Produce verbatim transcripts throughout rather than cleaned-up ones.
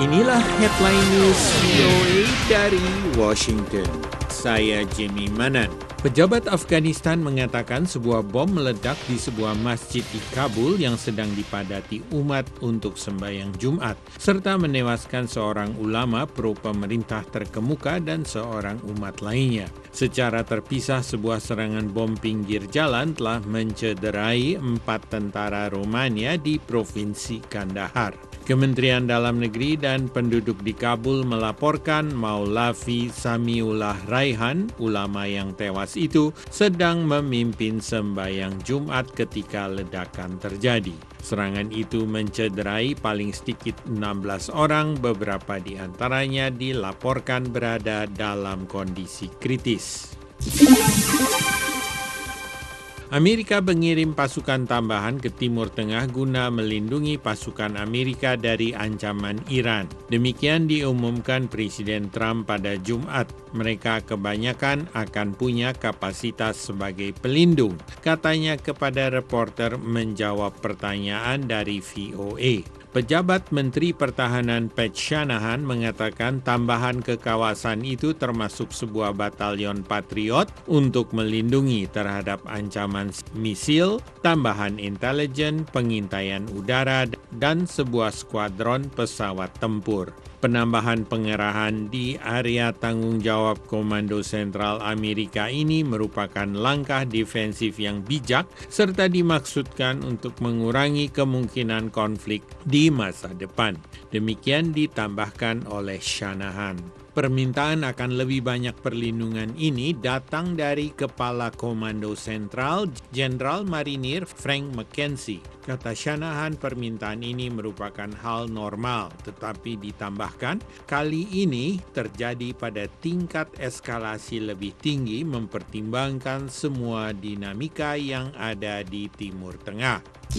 Inilah headline news V O A dari Washington. Saya Jimmy Manan. Pejabat Afghanistan mengatakan sebuah bom meledak di sebuah masjid di Kabul yang sedang dipadati umat untuk sembahyang Jumat, serta menewaskan seorang ulama pro pemerintah terkemuka dan seorang umat lainnya. Secara terpisah, sebuah serangan bom pinggir jalan telah mencederai empat tentara Romania di Provinsi Kandahar. Kementerian Dalam Negeri dan penduduk di Kabul melaporkan Maulavi Samiullah Raihan, ulama yang tewas itu, sedang memimpin sembahyang Jumat ketika ledakan terjadi. Serangan itu mencederai paling sedikit enam belas orang, beberapa di antaranya dilaporkan berada dalam kondisi kritis. Amerika mengirim pasukan tambahan ke Timur Tengah guna melindungi pasukan Amerika dari ancaman Iran. Demikian diumumkan Presiden Trump pada Jumat. Mereka kebanyakan akan punya kapasitas sebagai pelindung, katanya kepada reporter menjawab pertanyaan dari V O A. Pejabat Menteri Pertahanan Pat Shanahan mengatakan tambahan ke kawasan itu termasuk sebuah batalion Patriot untuk melindungi terhadap ancaman misil, tambahan intelijen, pengintaian udara, dan sebuah skuadron pesawat tempur. Penambahan pengerahan di area tanggung jawab Komando Sentral Amerika ini merupakan langkah defensif yang bijak serta dimaksudkan untuk mengurangi kemungkinan konflik di masa depan. Demikian ditambahkan oleh Shanahan. Permintaan akan lebih banyak perlindungan ini datang dari Kepala Komando Sentral, Jenderal Marinir Frank McKenzie. Kata Shanahan, permintaan ini merupakan hal normal, tetapi ditambahkan, kali ini terjadi pada tingkat eskalasi lebih tinggi mempertimbangkan semua dinamika yang ada di Timur Tengah.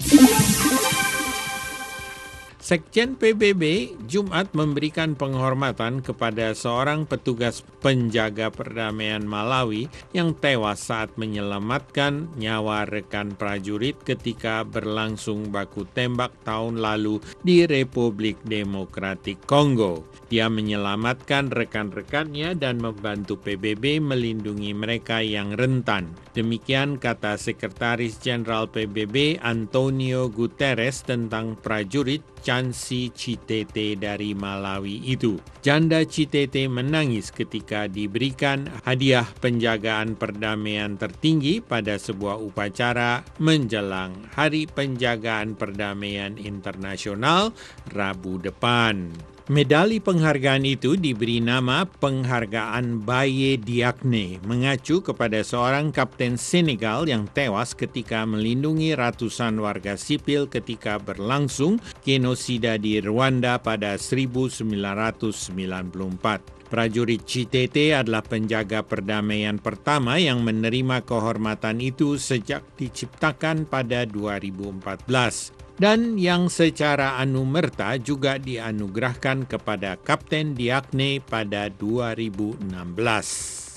Sekjen P B B Jumat memberikan penghormatan kepada seorang petugas penjaga perdamaian Malawi yang tewas saat menyelamatkan nyawa rekan prajurit ketika berlangsung baku tembak tahun lalu di Republik Demokratik Kongo. Dia menyelamatkan rekan-rekannya dan membantu P B B melindungi mereka yang rentan. Demikian kata Sekretaris Jenderal P B B Antonio Guterres tentang prajurit Chansi Chitete dari Malawi itu. Janda Chitete menangis ketika diberikan hadiah penjagaan perdamaian tertinggi pada sebuah upacara menjelang Hari Penjagaan Perdamaian Internasional Rabu depan. Medali penghargaan itu diberi nama Penghargaan Baye Diagne, mengacu kepada seorang kapten Senegal yang tewas ketika melindungi ratusan warga sipil ketika berlangsung genosida di Rwanda pada seribu sembilan ratus sembilan puluh empat. Prajurit Chitete adalah penjaga perdamaian pertama yang menerima kehormatan itu sejak diciptakan pada dua ribu empat belas. Dan yang secara anumerta juga dianugerahkan kepada Kapten Diagne pada dua ribu enam belas.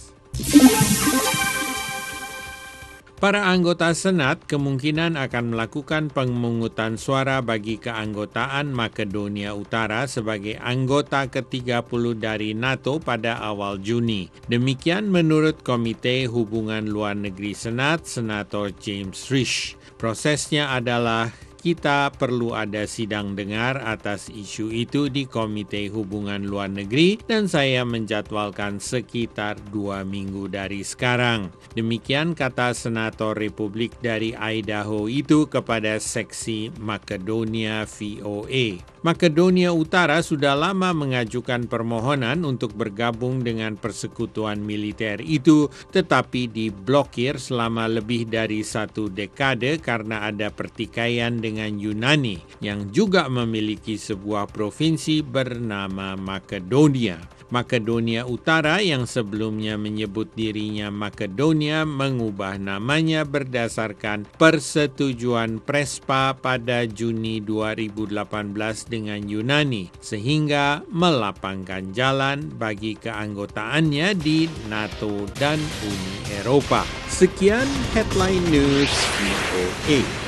Para anggota Senat kemungkinan akan melakukan pemungutan suara bagi keanggotaan Makedonia Utara sebagai anggota ke tiga puluh dari NATO pada awal Juni. Demikian menurut Komite Hubungan Luar Negeri Senat, Senator James Risch. Prosesnya adalah kita perlu ada sidang dengar atas isu itu di Komite Hubungan Luar Negeri dan saya menjadwalkan sekitar dua minggu dari sekarang. Demikian kata Senator Republik dari Idaho itu kepada seksi Makedonia V O A. Makedonia Utara sudah lama mengajukan permohonan untuk bergabung dengan persekutuan militer itu, tetapi diblokir selama lebih dari satu dekade karena ada pertikaian dengan Yunani yang juga memiliki sebuah provinsi bernama Makedonia. Makedonia Utara yang sebelumnya menyebut dirinya Makedonia mengubah namanya berdasarkan persetujuan Prespa pada Juni dua ribu delapan belas dengan Yunani, sehingga melapangkan jalan bagi keanggotaannya di NATO dan Uni Eropa. Sekian Headline News V O A.